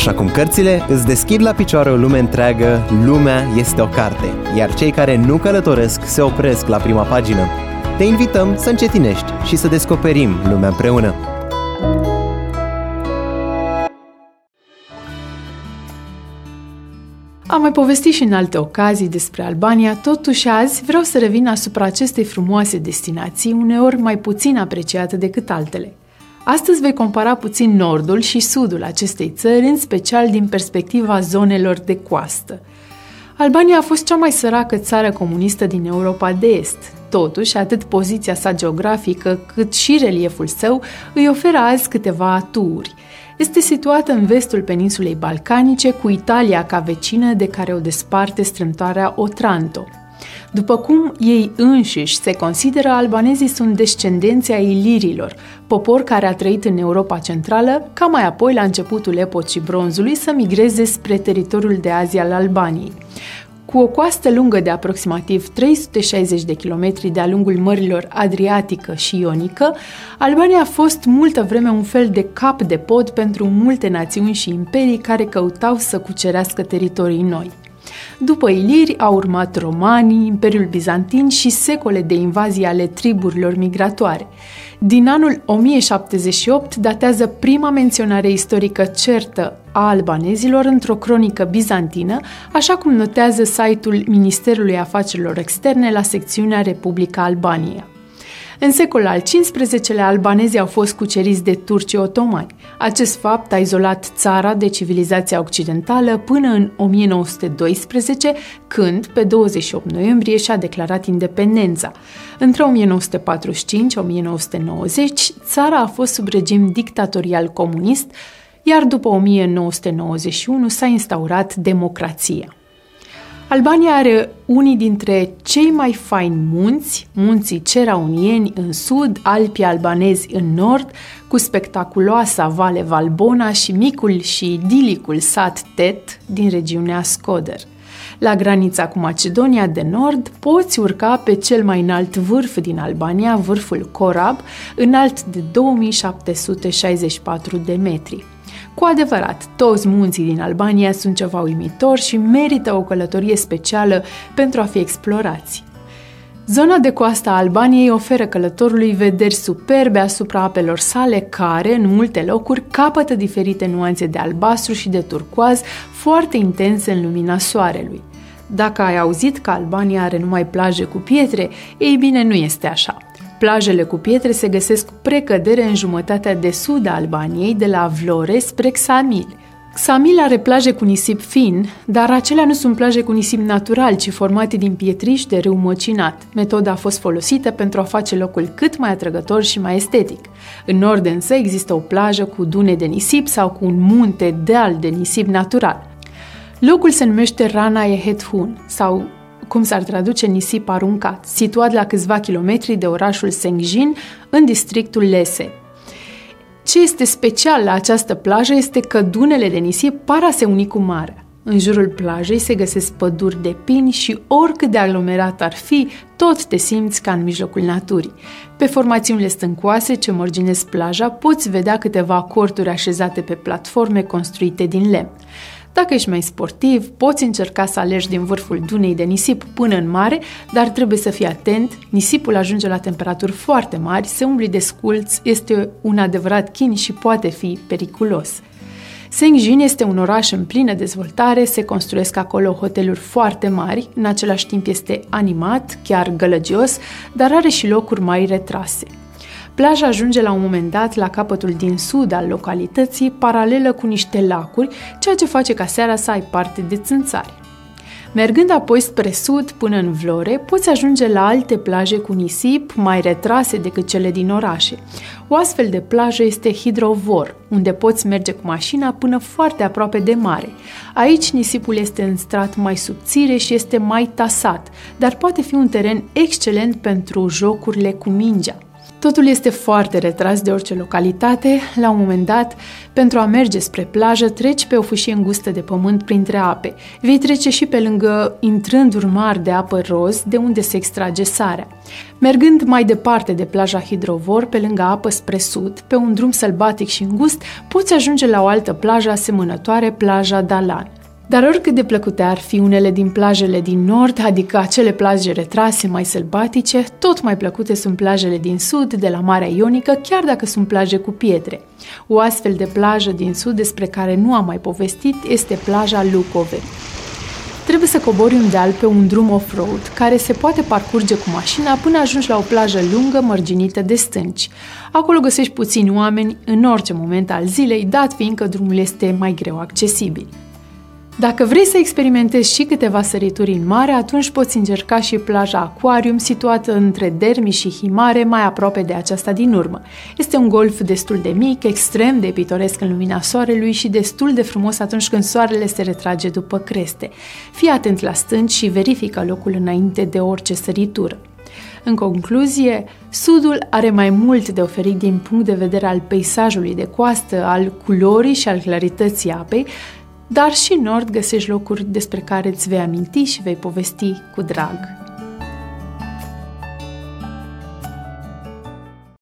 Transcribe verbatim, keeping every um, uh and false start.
Așa cum cărțile îți deschid la picioare o lume întreagă, lumea este o carte, iar cei care nu călătoresc se opresc la prima pagină. Te invităm să încetinești și să descoperim lumea împreună. Am mai povestit și în alte ocazii despre Albania, totuși azi vreau să revin asupra acestei frumoase destinații, uneori mai puțin apreciate decât altele. Astăzi voi compara puțin nordul și sudul acestei țări, în special din perspectiva zonelor de coastă. Albania a fost cea mai săracă țară comunistă din Europa de Est. Totuși, atât poziția sa geografică, cât și relieful său îi oferă azi câteva aturi. Este situată în vestul peninsulei balcanice, cu Italia ca vecină de care o desparte strâmtoarea Otranto. După cum ei înșiși se consideră, albanezii sunt descendenții ai ilirilor, popor care a trăit în Europa Centrală, ca mai apoi, la începutul epocii bronzului, să migreze spre teritoriul de azi al Albaniei. Cu o coastă lungă de aproximativ trei sute șaizeci de kilometri de-a lungul mărilor Adriatică și Ionică, Albania a fost multă vreme un fel de cap de pod pentru multe națiuni și imperii care căutau să cucerească teritorii noi. După iliri au urmat romanii, Imperiul Bizantin și secole de invazii ale triburilor migratoare. Din anul o mie șaptezeci și opt datează prima menționare istorică certă a albanezilor într-o cronică bizantină, așa cum notează site-ul Ministerului Afacerilor Externe la secțiunea Republica Albania. În secolul al cincisprezecelea, albanezii au fost cuceriți de turcii otomani. Acest fapt a izolat țara de civilizația occidentală până în o mie nouă sute doisprezece, când, pe douăzeci și opt noiembrie, și-a declarat independența. Între o mie nouă sute patruzeci și cinci - o mie nouă sute nouăzeci, țara a fost sub regim dictatorial comunist, iar după o mie nouă sute nouăzeci și unu s-a instaurat democrația. Albania are unii dintre cei mai faini munți, munții Ceraunieni în sud, Alpii albanezi în nord, cu spectaculoasa Vale Valbona și micul și idilicul sat Tet din regiunea Scoder. La granița cu Macedonia de Nord poți urca pe cel mai înalt vârf din Albania, vârful Corab, înalt de două mii șapte sute șaizeci și patru de metri. Cu adevărat, toți munții din Albania sunt ceva uimitor și merită o călătorie specială pentru a fi explorați. Zona de coastă a Albaniei oferă călătorului vederi superbe asupra apelor sale, care, în multe locuri, capătă diferite nuanțe de albastru și de turcoaz foarte intense în lumina soarelui. Dacă ai auzit că Albania are numai plaje cu pietre, ei bine, nu este așa. Plajele cu pietre se găsesc cu precădere în jumătatea de sud a Albaniei, de la Vlore spre Ksamil. Ksamil are plaje cu nisip fin, dar acelea nu sunt plaje cu nisip natural, ci formate din pietriș de râu măcinat. Metoda a fost folosită pentru a face locul cât mai atrăgător și mai estetic. În nord însă există o plajă cu dune de nisip sau cu un munte deal de nisip natural. Locul se numește Rana e Hethun, sau cum s-ar traduce nisip aruncat, situat la câțiva kilometri de orașul Sengjin, în districtul Lese. Ce este special la această plajă este că dunele de nisip par a se uni cu marea. În jurul plajei se găsesc păduri de pini și oricât de aglomerat ar fi, tot te simți ca în mijlocul naturii. Pe formațiunile stâncoase ce mărginesc plaja poți vedea câteva corturi așezate pe platforme construite din lemn. Dacă ești mai sportiv, poți încerca să alergi din vârful dunei de nisip până în mare, dar trebuie să fii atent, nisipul ajunge la temperaturi foarte mari, se umbli de sculți, este un adevărat chin și poate fi periculos. Sengjin este un oraș în plină dezvoltare, se construiesc acolo hoteluri foarte mari, în același timp este animat, chiar gălăgios, dar are și locuri mai retrase. Plaja ajunge la un moment dat la capătul din sud al localității, paralelă cu niște lacuri, ceea ce face ca seara să ai parte de țânțari. Mergând apoi spre sud până în Vlore, poți ajunge la alte plaje cu nisip mai retrase decât cele din orașe. O astfel de plajă este Hidrovor, unde poți merge cu mașina până foarte aproape de mare. Aici nisipul este în strat mai subțire și este mai tasat, dar poate fi un teren excelent pentru jocurile cu mingea. Totul este foarte retras de orice localitate. La un moment dat, pentru a merge spre plajă, treci pe o fâșie îngustă de pământ printre ape. Vei trece și pe lângă intrânduri mari de apă roz, de unde se extrage sarea. Mergând mai departe de plaja Hidrovor, pe lângă apă spre sud, pe un drum sălbatic și îngust, poți ajunge la o altă plajă asemănătoare, plaja Dalan. Dar oricât de plăcute ar fi unele din plajele din nord, adică acele plaje retrase mai sălbatice, tot mai plăcute sunt plajele din sud, de la Marea Ionică, chiar dacă sunt plaje cu pietre. O astfel de plajă din sud despre care nu am mai povestit este plaja Lukoveri. Trebuie să cobori un deal pe un drum off-road, care se poate parcurge cu mașina până ajungi la o plajă lungă, mărginită de stânci. Acolo găsești puțini oameni în orice moment al zilei, dat fiindcă drumul este mai greu accesibil. Dacă vrei să experimentezi și câteva sărituri în mare, atunci poți încerca și plaja Aquarium, situată între Dermi și Himare, mai aproape de aceasta din urmă. Este un golf destul de mic, extrem de pitoresc în lumina soarelui și destul de frumos atunci când soarele se retrage după creste. Fii atent la stânci și verifică locul înainte de orice săritură. În concluzie, sudul are mai mult de oferit din punct de vedere al peisajului de coastă, al culorii și al clarității apei, dar și în nord găsești locuri despre care îți vei aminti și vei povesti cu drag.